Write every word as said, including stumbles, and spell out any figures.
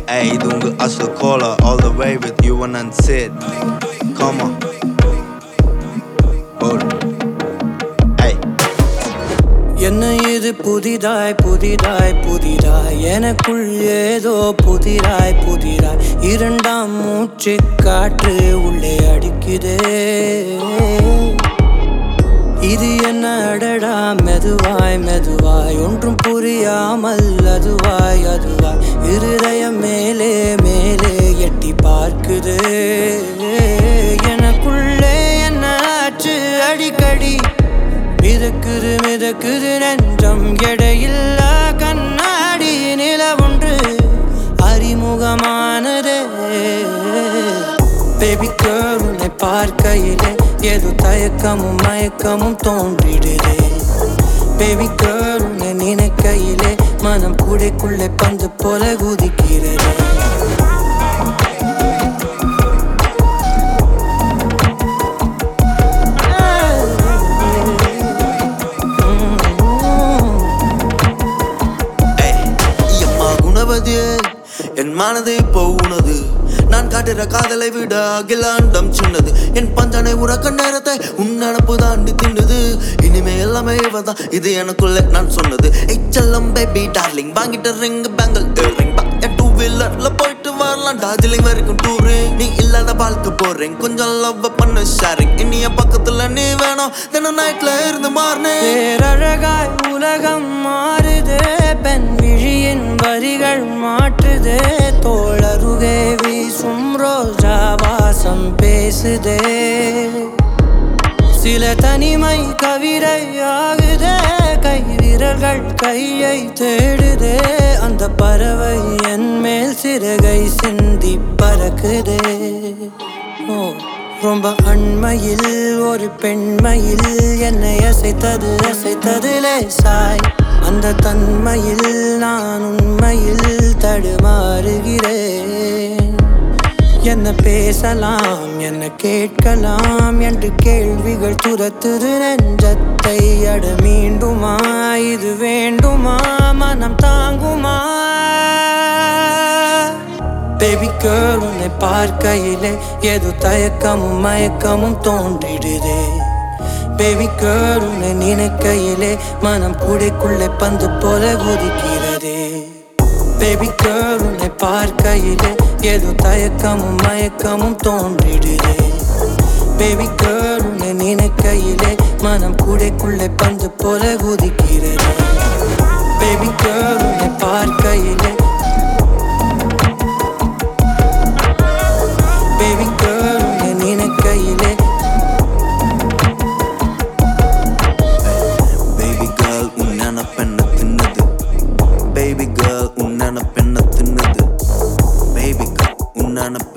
Hey, இது உங்க அசல் cola all the way with you and Sid. Come on. Hold it. Hey. என்ன இது புதிதாய் புதிதாய் புதிதாய் எனக்குள் ஏதோ புதிராய் புதிராய் இரண்டாம் மூச்சு காற்று உள்ளே அடிக்குதே. இது என்ன அடடா மெதுவாய் மெதுவாய் ஒன்றும் புரியாமல் அதுவாய் அதுவாய் இருதயம் மேலே மேலே எட்டி பார்க்குது. எனக்குள்ளே என்ன ஆச்சு அடிக்கடி மிதக்குது மிதக்குது நெஞ்சம் எடையில்லா கண்ணாடி நிலவொன்று அறிமுகமானதே. பேபி கேர்ள் உன்னை பார்க்கையிலே ஏதோ தயக்கமும் மயக்கமும் தோன்றிடுதே. பேபி கேர்ள் உன்னை நினைக்கையிலே மனம் கூடைக்குள்ளே பந்து போல குதிக்கிறது. என் மனது இப்போ உனது நான் காட்டுற காதலை விட அகிலாண்டம் சின்னது. என் பஞ்சனை உறக்க நேரத்தை உன் நினப்பு தாண்டி தின்னுது. இனிமே எல்லாமே இவதான் இது எனக்குள்ள நான் சொன்னது. எச்சல்லம் பேபி டார்லிங் வாங்கிட்ட ரிங் பேங்கல் இயரிங் டூ வீலர்ல போயிட்டு வரலாம் டார்ஜிலிங் வரைக்கும் டூரிங். நீ இல்லாத வாழ்க்கை போறேன் கொஞ்சம் லவ் பண்ண ஷேரிங். இனிய பக்கத்துல நீ வேணும் தினம் நைட்ல இருந்து மாறினே. பேரழகாய் உலகம் மாறுதே பெண் விழியின் வரிகள் மாற்றுதே. தோளருகே வீசும் ரோஜா வாசம் பேசுதே. சில தனிமை கவிதை ஆகுதே கை விரல்கள் கையை தேடுதே. அந்த பறவை என் மேல் சிறகை சிந்தி பறக்குதே. ஓ ரொம்ப அண்மையில் ஒரு பெண்மையில் என்னை அசைத்தது அசைத்தது லேசாய். அந்த தன்மையில் நான் உண்மையில் தடுமாறுகிறேன். என்ன பேசலாம் என்ன கேட்கலாம் என்று கேள்விகள் துரத்துது நெஞ்சத்தை. அட மீண்டுமா இது வேண்டுமா மனம் தாங்குமா? பேபி கேர்ள் உன்னை பார்க்கையிலே ஏதோ தயக்கமும் மயக்கமும் தோன்றிடுதே. பேபி கேர்ள் உன்னை நினைக்கையிலே மனம் கூடைக்குள்ளே பந்து போல குதிக்கிறதே. பேபி கேர்ள் உன்னை பார்க்கையிலே ஏதோ தயக்கமும் மயக்கமும் தோன்றிடுதே. பேபி கேர்ள் உன்னை நினைக்கையிலே மனம் கூடைக்குள்ளே பந்து போல குதிக்கிறதே. பேபி கேர்ள் உன்னை பார்க்கையிலே பேபி கேர்ள் உன்னை நினைக்கையிலே பேபி கேர்ள் உன்ன பெண்ண தின்னது. பேபி கேர்ள் உன்ன பெண்ண தின்னது. பேபி கேர்ள் உன்ன